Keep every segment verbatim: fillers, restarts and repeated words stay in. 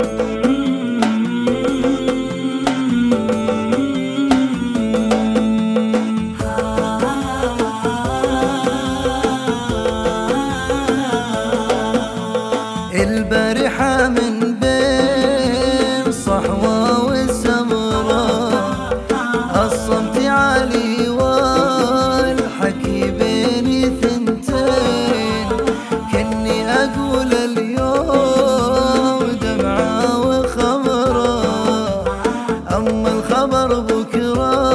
البارحة من بين صحوة والسمرة، الصمت عالي والحكي بيني ثنتين، كني أقول اليوم دمعة وخمرة، أما الخبر بكرة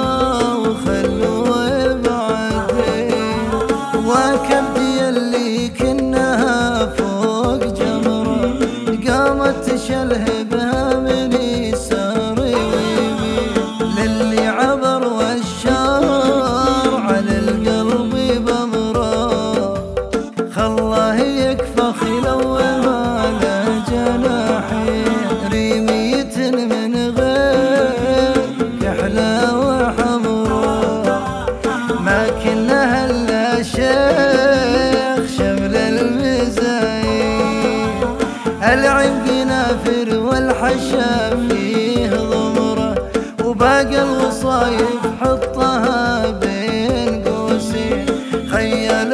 وخلوه بعدين، وكبدي اللي كنها فوق جمرة قامت تشلهبها من يساري ويمين، للي عبر والشار على القلب بمره، خلاه يكفى خلو ما له جناحين، ريمية من غير كحلة وحمرة، ما كنا هلا شيخ شمل المزايين، العنق نافر والحشا فيه ضمره، وباقي الوصايف حطها بين قوسين، خيل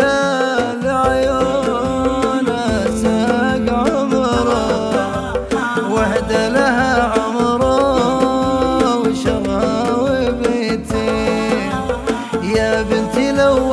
العيون ساق عمره واهدى لها عمره وشرها وبيتين، يا بنتي لو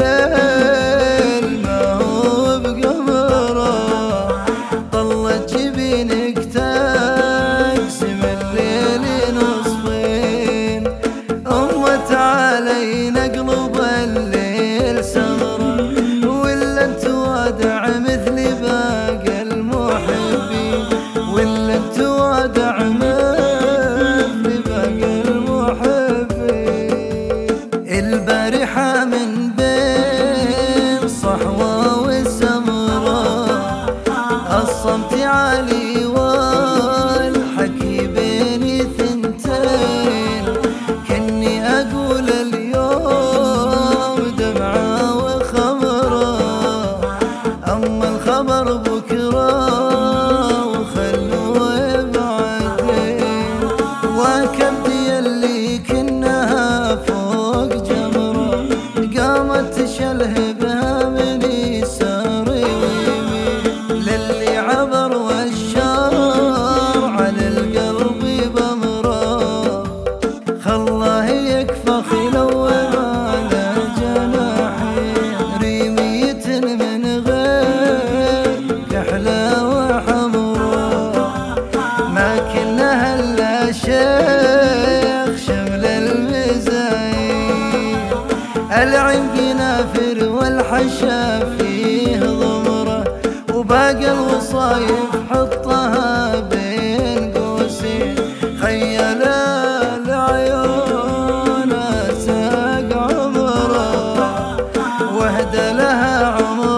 الليل ما هو بقمره، طلت جبينك تقسم الليل نصفين، أمة علي نقلب الليل سمرة، ولا انت وادع مثل باقي المحبين، ولا انت وادع مثل باقي المحبين. البارحة من بين صحوة والسمرة، الصمت عالي والحكي بيني ثنتين، كني أقول اليوم دمعة وخمرة، أما الخبر بكرة وخلوه بعدين، وكبدي اللي كنها فوق جمرة قامت تشلهبها من يساري ويمين، للي عبر والشار على القلب بمره، خلاه يكفى خلو ما له جناحين، ريمية من غير كحلة وحمرة، ما كنا هلا شيخ شمل المزايين، العنق نافر والحشا فيه ضمره، وباقي الوصايف حطها بين قوسين، خيل العيون ساق عمره واهدى لها عمره